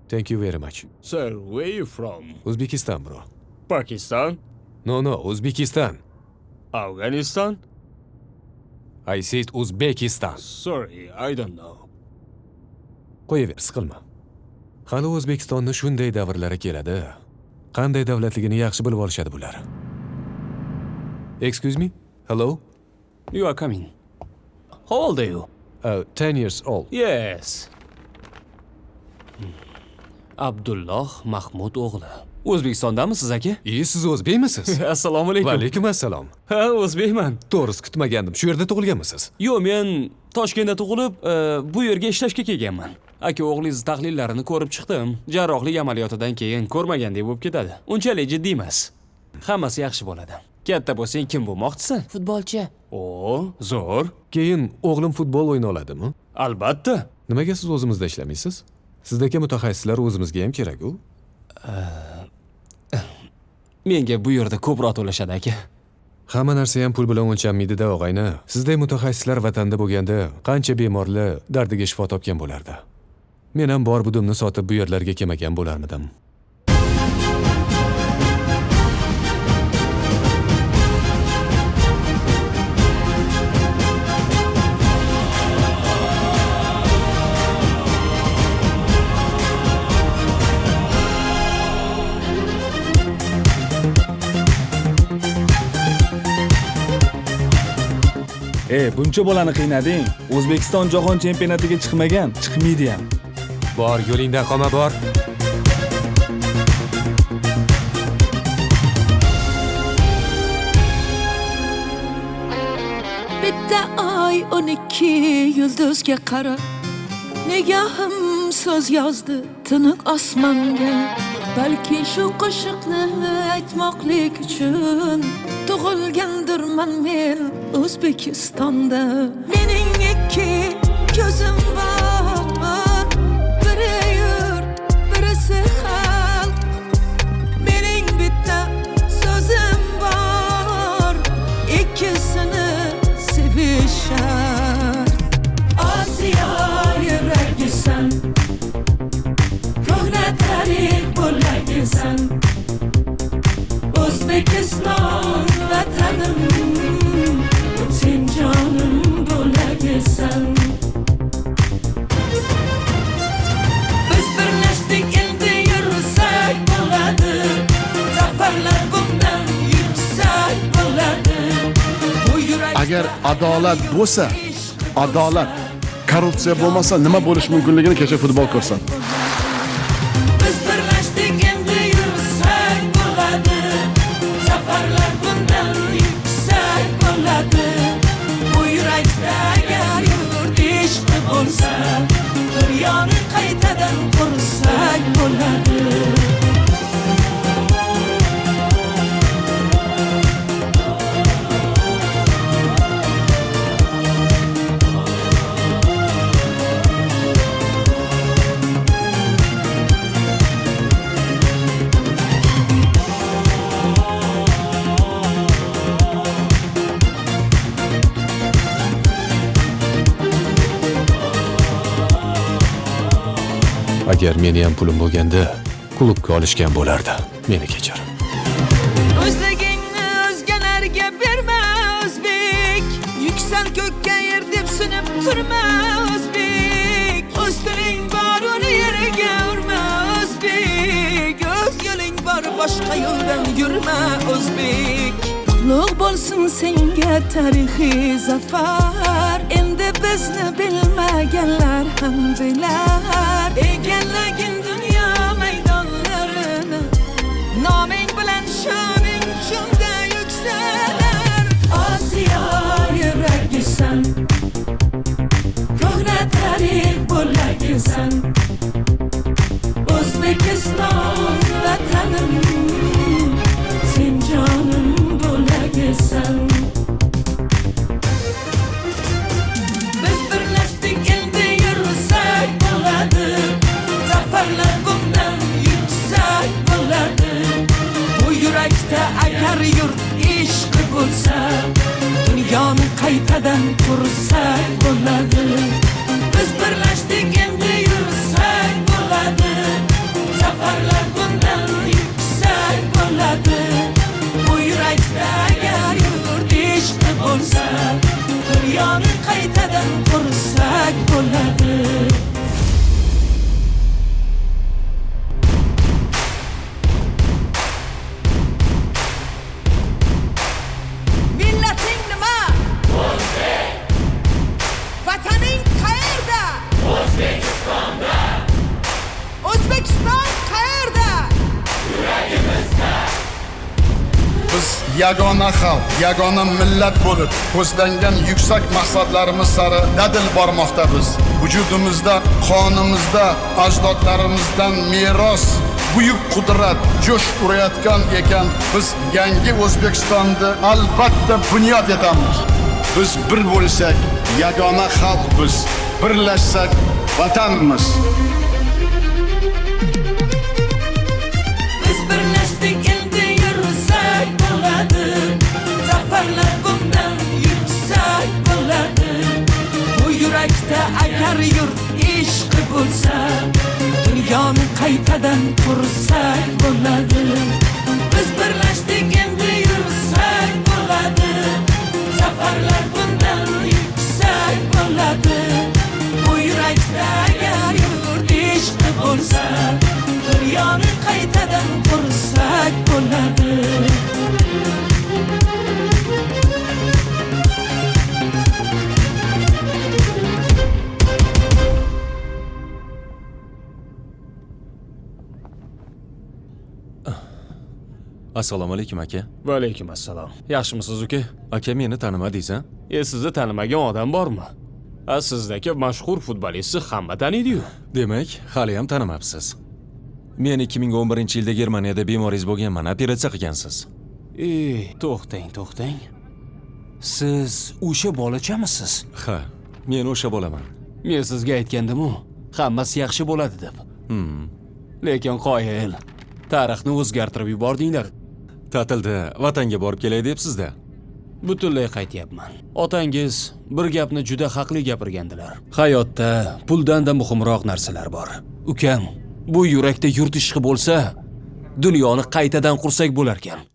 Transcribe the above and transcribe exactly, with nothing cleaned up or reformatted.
Thank you very much. Sir, where you from? Uzbekistan, bro. Pakistan? No, no, Uzbekistan. Afghanistan? I said Uzbekistan. Sorry, I don't know. Qo'yaver, siqilma. Hali O'zbekistonni shunday davrlari keladi. Qanday davlatligini yaxshi bilib olishadi bular. Excuse me? Hello? You are coming. How old are you? Uh, ten years old. Yes. Hmm. Abdulloh Mahmud o'g'li. O'zbekistondamisiz aka? E, siz o'zbekmisiz? Assalomu alaykum. Va alaykum assalom. Ha, o'zbekman. To'g'risi kutmagandim. Shu yerda tug'ilganmisiz? Yo'q, men Toshkentda tug'ilib, bu yerga ishlashga kelganman. Aka o'g'lingiz tahlillarini ko'rib chiqdim. Jarrohlik amaliyotidan keyin ko'rmagandek bo'lib ketadi. Unchalik jiddiy emas. Hammasi yaxshi bo'ladi. Katta bo'lsang kim bo'lmoqchisan? Futbolchi. O, zo'r. Keyin o'g'lim futbol o'yna oladimi? Albatta. Nimaga siz o'zimizda ishlamaysiz? Sizdagi mutaxassislar o'zimizga ham kerak-ku. Menga bu yerda ko'proq to'lashadi aka. Hamma narsa ham pul bilan o'lchanmaydi-da, og'ayni. Sizday mutaxassislar vatanda bo'lganda qancha bemorlar dardiga shifo topgan bo'lardi. Men ham bor budimni sotib bu yerlarga kelmagan bo'larmidim. E, buncha bolani qiynading. O'zbekiston jahon chempionatiga chiqmagan, chiqmaydi ham. Bor, yo'lingdan qolma, bor. Bitta ay o'n ikki yulduzga qarab, nigahim so'z yozdi tiniq osmonga. Balki shu qo'shiqni aytmoqlik uchun tug'ilgandirman men O'zbekistonda. Mening ikki ko'zim bor, biri yurt, birisi xalq. Mening bitta so'zim bor, ikkisini sevish shart. Osiyo yuragisan, ko'hna tarix bo'lagisan. O'zbekiston vatanim, sen jonim bo'lagisan. Biz birlashdik, endi yursak bo'ladi. Zafarlar bundan yuksak bo'ladi. Agar adolat bo'lsa, adolat, korrupsiya bo'lmasa nima bo'lish mumkinligini kecha futbol ko'rsatdi. Biz birlashdik, endi yursak bo'ladi. Zafarlar bundan yuksak bo'ladi. Bu yurakda agar yurt ishqi bo'lsa, dunyoni qaytadan qursak bo'ladi. Agar meni ham pulim bo'lganda, klubga olishgan bo'lardi. Meni kechir. O'zligingni o'zgalarga berma o'zbek. Yuksal ko'kka yer deb sinib turma o'zbek. O'z tiling bor, uni yerga urma o'zbek. O'z yo'ling bor, boshqa yo'ldan yurma o'zbek. Qutlug' bo'lsin senga tarixiy zafar. Endi bizni bilmaganlar ham bilar. Egallagin dunyo maydonlarini, noming bilan shoning shunda yuksalar. Osiyo yuragisan, ko'hna tarix bo'lagisan. O'zbekiston vatanim, sen jonim bo'lagisan. Biz birlashdik, endi yursak bo'ladi. Zafarlar bundan yuksak bo'ladi. Bu yurakda agar yurt ishqi bo'lsa, dunyoni qaytadan qursak bo'ladi. Biz birlashdik, endi yursak bo'ladi. yursak bo'ladi. Millating nima? O'zbek. Vataning qayerda? O'zbekistonda. O'zbekiston qayerda? Biz yagona xalq, yagona millat bo'lib, ko'zlangan yuksak maqsadlarimiz sari dadil bormoqdamiz. Vujudimizda, qonimizda ajdodlarimizdan meros buyuk qudrat jo'sh urayotgan ekan, biz yangi O'zbekistonni albatta bunyod etamiz. Biz bir bo'lsak, yagona xalqmiz, birlashsak vatanmiz. Biz birlashdik endi yursak bo'ladi. Zafarlar bundan yuksak bo'ladi. Bu yurakda agar yurt ishqi bo'lsa, dunyoni qaytadan qursak bo'ladi. Biz birlashdik endi yursak bo'ladi. Zafarlar bundan yuksak bo'ladi. Bu yurakda agar yurt ishqi bo'lsa, dunyoni qaytadan qursak bo'ladi. Assalomu alaykum aka. Va alaykum assalom. Yaxshimisiz uka? Aka meni tanimadingiz a? E sizni tanimagan odam bormi? A sizdagi mashhur futbolistni hamma taniydi-yu. Demak, hali ham tanimabsiz. Men ikki ming o'n birinchi yilda Germaniyada bemoringiz bo'lganman, operatsiya qilgansiz. E, to'xtang, to'xtang. Siz o'sha bolachamisiz? Ha, men o'sha bo'laman. Men sizga aytgandim-ku, hammasi yaxshi bo'ladi deb. Hmm. Lekin qoyil, tarixni o'zgartirib yubordinglar. Ta'tilda vatanga borib kelay debsiz-da. Butunlay qaytyapman. Otangiz bir gapni juda haqli gapirgandilar. Hayotda puldan-da muhimroq narsalar bor. Ukam, bu yurakda yurt ishqi bo'lsa, dunyoni qaytadan qursak bo'lar ekan.